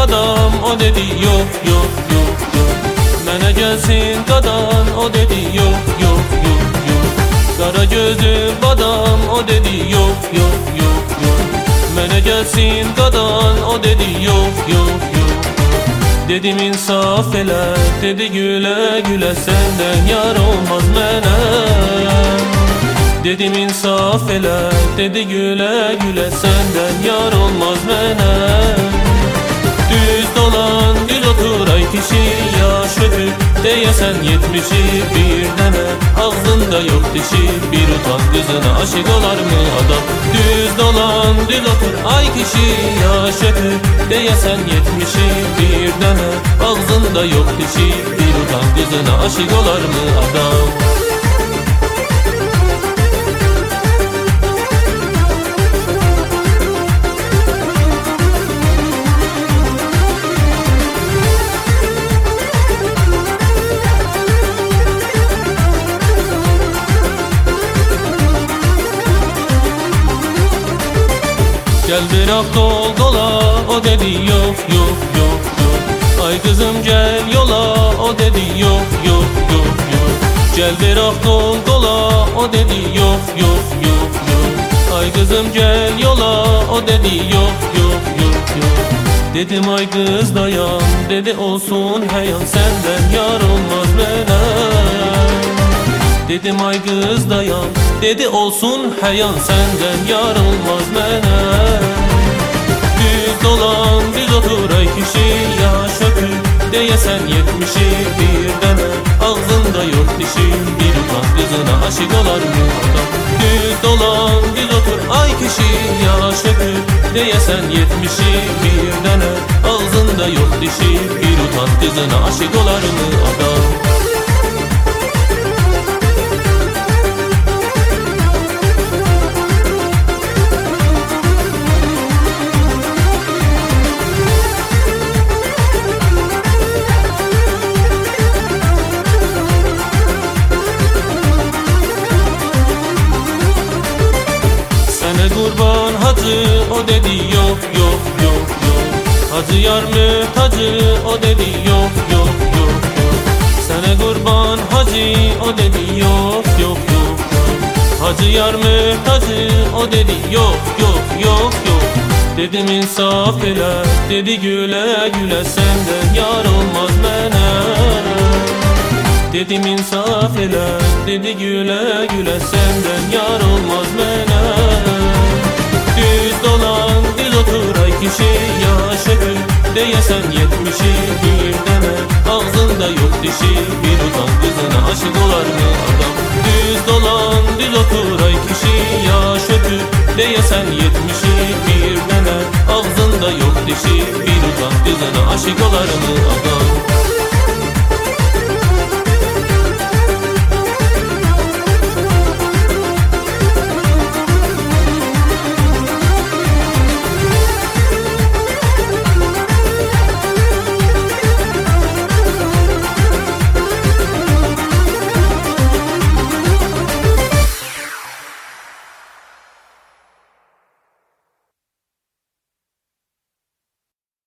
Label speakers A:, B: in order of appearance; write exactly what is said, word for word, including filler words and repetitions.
A: qadam, o dedi yox, yox, yox, yox. Mənə gəlsin qadan, o dedi yox, yox, yox, yox. Qara gözüm badam, o dedi yox, yox, yox, yox. Mənə gəlsin qadan, o dedi yox, yox, yox. Dedim insaf elə, dedi gülə gülə, səndən yar olmaz mənə. Dedim insaf elə, dedi gülə gülə, səndən yar olmaz mənə. Düz dolan, düz otur ay kişi, yaş öpür deyəsən yetmişi bir dənə. Ağzında yox dişi, bir utan qızına aşık olar mı adam? Düz dolan, düz otur ay kişi, yaş öpür deyəsən yetmişi bir dənə. Ağzında yox dişi, bir utan qızına aşık olar mı adam? Gel bırak dol dola, o dedi yok, yok, yok, yok. Ay kızım gel yola, o dedi yok, yok, yok, yok. Gel bırak dol dola, o dedi yok, yok, yok, yok. Ay kızım gel yola, o dedi yok, yok, yok, yok. Dedim ay kız dayan, dedi olsun heyan, senden yar olmaz mənə. Dedim ay kız dayan, dedi olsun heyan, senden yar olmaz mənə. Düz dolan, düz otur ay kişi, yaş öpür deyəsən yetmişi bir dənə. Ağzında yox dişi, bir utan qızına aşık olar mı adam? Düz dolan, düz otur ay kişi, yaş öpür deyəsən yetmişi bir dənə. Ağzında yox dişi, bir utan qızına aşık olar mı adam? Kurban hacı, o dedi yok, yok, yok, yok. Hacı yar mühtacı, o dedi yok, yok, yok, yok. Sana kurban hacı, o dedi yok, yok, yok, yok. Hacı yar mühtacı, o dedi yok, yok, yok, yok. Dedim insaf elə, dedi gülə gülə, səndən yar olmaz mənə. Dedim insaf elə, dedi gülə gülə, səndən yar olmaz mənə. Düz dolan, düz otur ay kişi, yaş öpür deyəsən yetmişi bir dənə. Ağzında yox dişi, bir utan qızına aşık olar mı adam? Düz dolan, düz otur ay kişi, yaş öpür deyəsən yetmişi bir dənə. Ağzında yox dişi, bir utan qızına aşık olar mı adam?